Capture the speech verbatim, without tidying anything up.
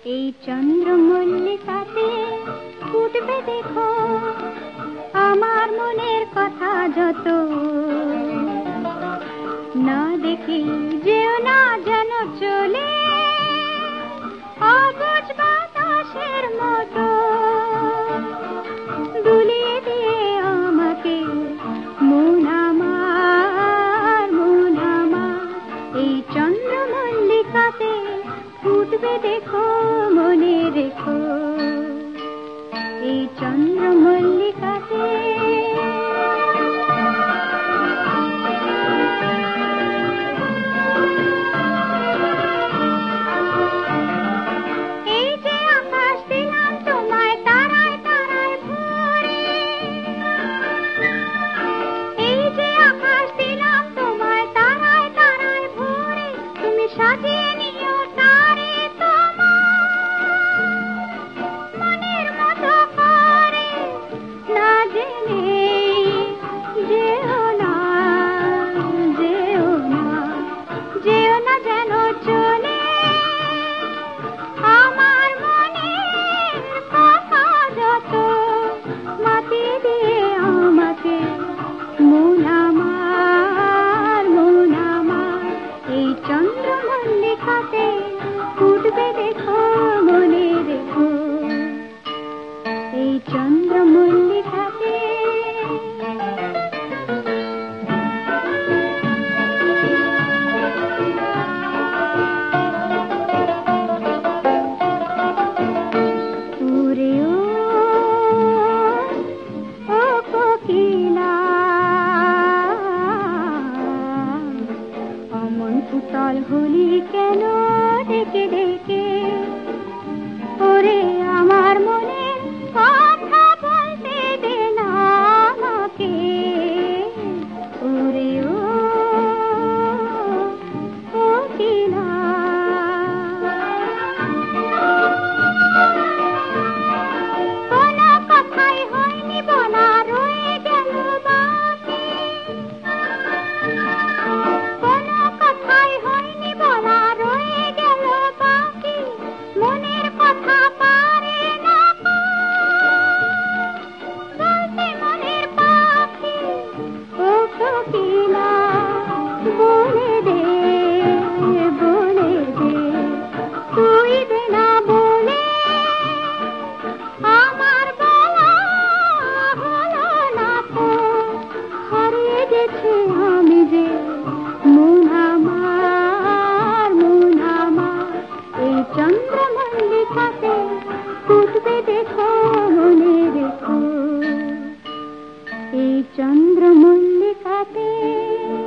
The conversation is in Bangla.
এই চন্দ্রমল্লিকাতে ফুটবে দেখো আমার মনের কথা যত। না দেখি যেও না যেন চলে অবুঝ বাতাসের মতো, দুলিয়ে দিয়ে আমাকে মন আমার মন আমার। এই চন্দ্রমল্লিকাতে ফুটবে দেখো মনে রেখো, এই চন্দ্রমল্লিকাতে। ফুটবে দেখো মনে রেখো, এই চন্দ্রমল্লিকাতে। ওরে ও ও কোকিলা, অমন উতল হলি কেন ডেকে ডেকে? ওরে আমার মনে কথা বলতে দে না আমাকে। ওরে ও কোকিলা, কোনো কথাই হয়নি বলা, রয়ে গেল বাকি। কোনো কথাই হয়নি বলা, রয়ে গেল বাকি। মনের কথা পারে না বলতে মনের পাখি। ও কোকিলা বলে দে বলে দে, তুই দে না বলে আমার বলা হলো না তো। হারিয়ে গেছে আমি যে মন আমার মন আমার। এই চন্দ্রমল্লিকাতে ফুটবে দেখো মনে রেখো, এই চন্দ্রমল্লিকাতে।